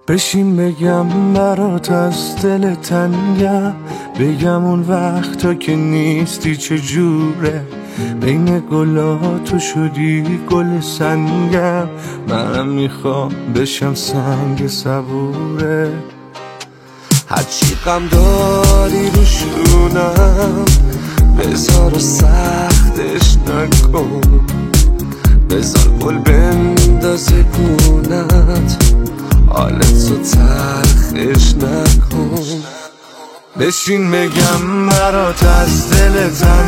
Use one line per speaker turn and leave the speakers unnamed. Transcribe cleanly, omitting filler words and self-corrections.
بشین بگم برات از دل تنگم، بگم اون وقتا که نیستی چجوره، بین گلا تو شدی گل سنگم، منم میخوام بشم سنگ صبوره. هرچی غم داری رو شونم بذار و سختش نکن، بذار گل بندازه گونت، حالت رو تلخش نکن. بشین بگم برات از دل